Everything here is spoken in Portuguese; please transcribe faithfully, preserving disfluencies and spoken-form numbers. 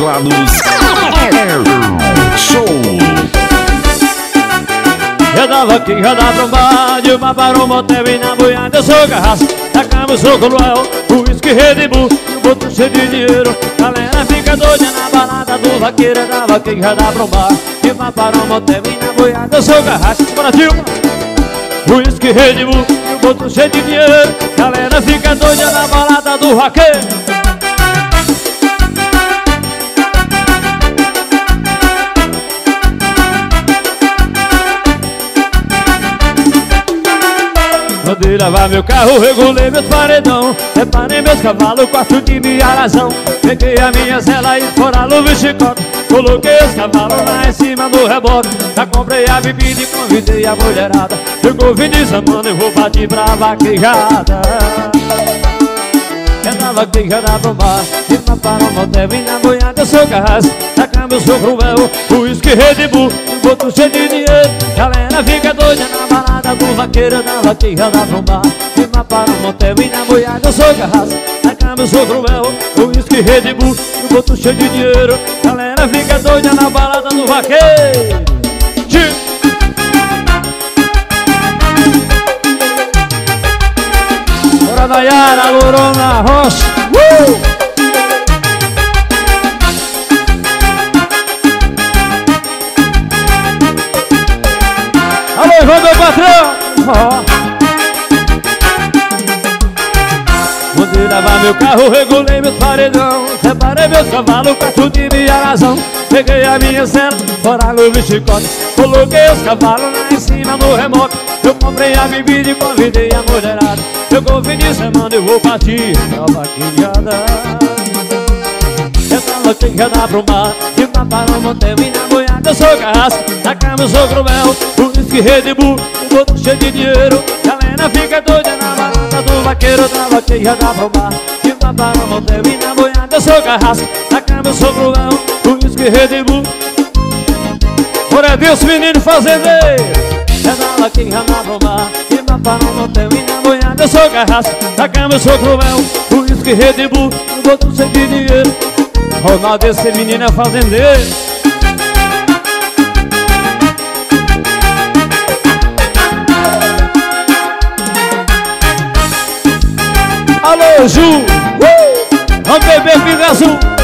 teclados. Show! Eu tava aqui, já dá pra um bar, de uma para um motel e na boiada eu sou garraça. Da cama eu sou cruel, o uísque Red Bull, o boto cheio de dinheiro. Galera fica doida na balada do vaqueiro. Eu tava aqui, já dá pra um bar, de uma para um motel e na boiada eu sou garraça. Bora, tio! O uísque Red Bull, o boto cheio de dinheiro. Galera fica doida na balada do vaqueiro. Mandei lavar meu carro, regulei meus paredão, reparei meus cavalos, quarto de minha razão. Peguei a minha cela e fora luva e chicote, coloquei os cavalos lá em cima do reboque. Já comprei a bebida e convidei a mulherada. Chegou o fim de semana e vou partir pra vaquejada. Eu tava aqui, já dá pra bar, de uma para um motel e na boiada eu sou carrasco. Da cama eu sou cruel, o uísque Red Bull, o boto cheio de dinheiro. Galera fica doida na balada do vaqueiro. Eu tava aqui, já dá pra bar, de uma para um motel e na boiada eu sou carrasco. Da cama eu sou cruel, o uísque Red Bull, o boto cheio de dinheiro. Galera fica doida na balada do vaqueiro. Bora, Nayara, Lorona, Rocha. Uh! Alô, Ivan, meu patrão! Oh. Mandei lavar meu carro, regulei meus paredão, separei meus cavalos, quarto de minha razão. Peguei a minha cela, fora luva e chicote, coloquei os cavalos lá em cima do remoto. Eu comprei a bebida e convidei a mulherada. Chegou o fim de semana eu vou partir pra vaquejada. Eu tava aqui, já dá pra um bar, de uma para um motel e na boiada eu sou carrasco. Da cama eu sou cruel, o uísque Red Bull, o boto cheio de dinheiro. Galera fica doida na balada do vaqueiro. Eu tava aqui, já dá pra um bar, de uma para um motel e na boiada eu sou carrasco. Da cama eu sou cruel, o uísque Red Bull. Bora, Deus, menino fazendeiro. Eu tava aqui, já dá pra um bar, de uma para um motel e na boiada eu sou carrasco. Da cama eu sou cruel, o uísque Red Bull, o boto cheio de dinheiro. Ronaldo, esse menino é fazendeiro. Alô, Ju! Uh! Vamos beber pinga azul.